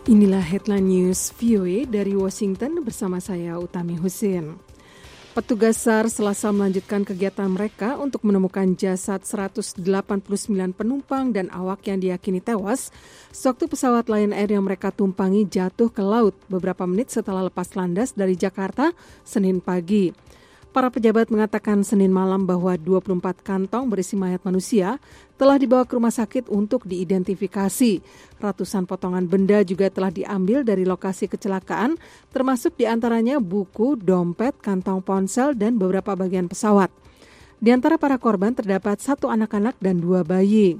Inilah headline news VOA dari Washington bersama saya Utami Husin. Petugas SAR Selasa melanjutkan kegiatan mereka untuk menemukan jasad 189 penumpang dan awak yang diyakini tewas sewaktu pesawat Lion Air yang mereka tumpangi jatuh ke laut beberapa menit setelah lepas landas dari Jakarta Senin pagi. Para pejabat mengatakan Senin malam bahwa 24 kantong berisi mayat manusia telah dibawa ke rumah sakit untuk diidentifikasi. Ratusan potongan benda juga telah diambil dari lokasi kecelakaan, termasuk diantaranya buku, dompet, kantong ponsel, dan beberapa bagian pesawat. Di antara para korban terdapat 1 anak-anak dan 2 bayi.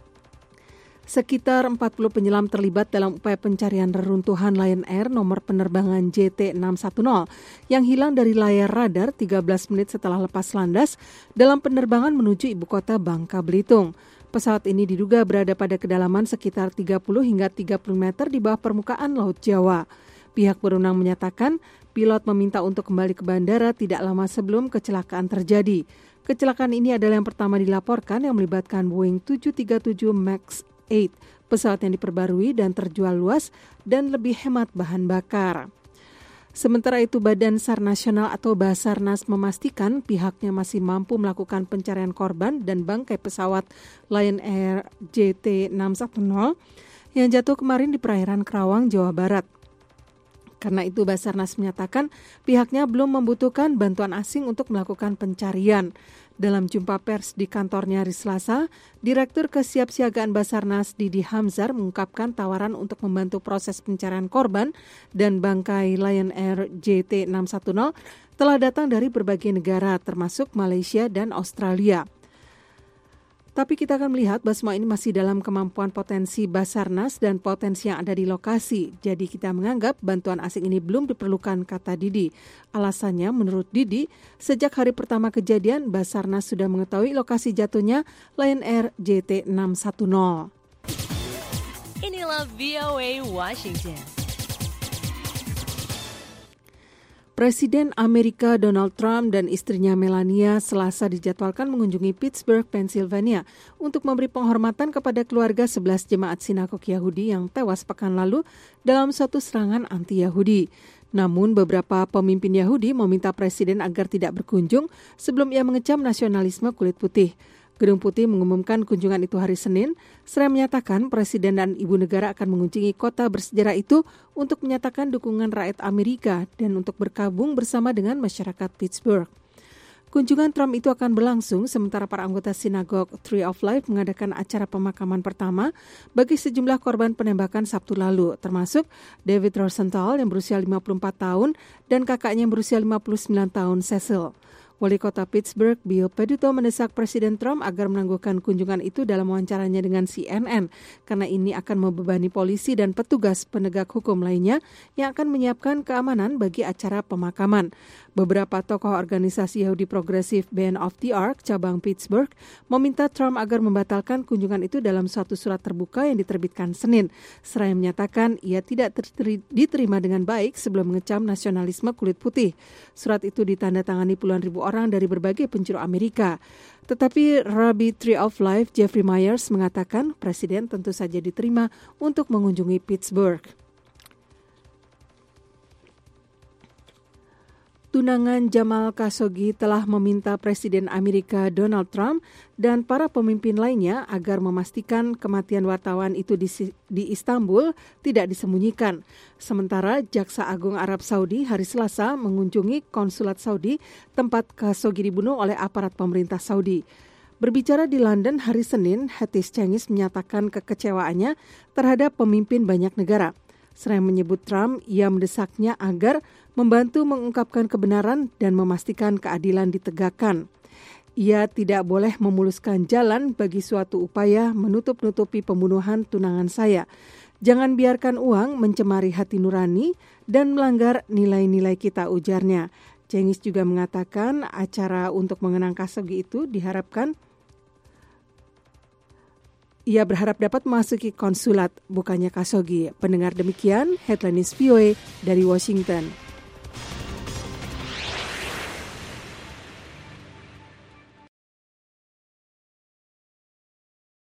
Sekitar 40 penyelam terlibat dalam upaya pencarian reruntuhan Lion Air nomor penerbangan JT610 yang hilang dari layar radar 13 menit setelah lepas landas dalam penerbangan menuju ibu kota Bangka Belitung. Pesawat ini diduga berada pada kedalaman sekitar 30 hingga 30 meter di bawah permukaan Laut Jawa. Pihak berwenang menyatakan pilot meminta untuk kembali ke bandara tidak lama sebelum kecelakaan terjadi. Kecelakaan ini adalah yang pertama dilaporkan yang melibatkan Boeing 737 MAX 8, pesawat yang diperbarui dan terjual luas dan lebih hemat bahan bakar. Sementara itu, Badan SAR Nasional atau Basarnas memastikan pihaknya masih mampu melakukan pencarian korban dan bangkai pesawat Lion Air JT610 yang jatuh kemarin di perairan Kerawang, Jawa Barat. Karena itu, Basarnas menyatakan pihaknya belum membutuhkan bantuan asing untuk melakukan pencarian. Dalam jumpa pers di kantornya hari Selasa, Direktur Kesiapsiagaan Basarnas Didi Hamzar mengungkapkan tawaran untuk membantu proses pencarian korban dan bangkai Lion Air JT610 telah datang dari berbagai negara termasuk Malaysia dan Australia. Tapi kita akan melihat bahwa semua ini masih dalam kemampuan potensi Basarnas dan potensi yang ada di lokasi. Jadi kita menganggap bantuan asing ini belum diperlukan, kata Didi. Alasannya menurut Didi, sejak hari pertama kejadian Basarnas sudah mengetahui lokasi jatuhnya Lion Air JT610. Inilah VOA Washington. Presiden Amerika Donald Trump dan istrinya Melania Selasa dijadwalkan mengunjungi Pittsburgh, Pennsylvania untuk memberi penghormatan kepada keluarga 11 jemaat sinagog Yahudi yang tewas pekan lalu dalam suatu serangan anti-Yahudi. Namun beberapa pemimpin Yahudi meminta Presiden agar tidak berkunjung sebelum ia mengecam nasionalisme kulit putih. Gedung Putih mengumumkan kunjungan itu hari Senin, seraya menyatakan Presiden dan Ibu Negara akan mengunjungi kota bersejarah itu untuk menyatakan dukungan rakyat Amerika dan untuk bergabung bersama dengan masyarakat Pittsburgh. Kunjungan Trump itu akan berlangsung sementara para anggota sinagog Tree of Life mengadakan acara pemakaman pertama bagi sejumlah korban penembakan Sabtu lalu, termasuk David Rosenthal yang berusia 54 tahun dan kakaknya yang berusia 59 tahun, Cecil. Wali kota Pittsburgh, Bill Peduto, mendesak Presiden Trump agar menangguhkan kunjungan itu dalam wawancaranya dengan CNN, karena ini akan membebani polisi dan petugas penegak hukum lainnya yang akan menyiapkan keamanan bagi acara pemakaman. Beberapa tokoh organisasi Yahudi progresif Band of the Ark, cabang Pittsburgh, meminta Trump agar membatalkan kunjungan itu dalam suatu surat terbuka yang diterbitkan Senin, seraya menyatakan ia tidak diterima dengan baik sebelum mengecam nasionalisme kulit putih. Surat itu ditandatangani puluhan ribu orang dari berbagai penjuru Amerika. Tetapi Rabbi Tree of Life Jeffrey Myers mengatakan Presiden tentu saja diterima untuk mengunjungi Pittsburgh. Tunangan Jamal Khashoggi telah meminta Presiden Amerika Donald Trump dan para pemimpin lainnya agar memastikan kematian wartawan itu di Istanbul tidak disembunyikan. Sementara Jaksa Agung Arab Saudi hari Selasa mengunjungi konsulat Saudi tempat Khashoggi dibunuh oleh aparat pemerintah Saudi. Berbicara di London hari Senin, Hafiz Cengiz menyatakan kekecewaannya terhadap pemimpin banyak negara. Seraya menyebut Trump, ia mendesaknya agar membantu mengungkapkan kebenaran dan memastikan keadilan ditegakkan. Ia tidak boleh memuluskan jalan bagi suatu upaya menutup-nutupi pembunuhan tunangan saya. Jangan biarkan uang mencemari hati nurani dan melanggar nilai-nilai kita, ujarnya. Cengiz juga mengatakan acara untuk mengenang Khashoggi itu ia berharap dapat memasuki konsulat, bukannya Khashoggi. Pendengar, demikian Headline News VOA dari Washington.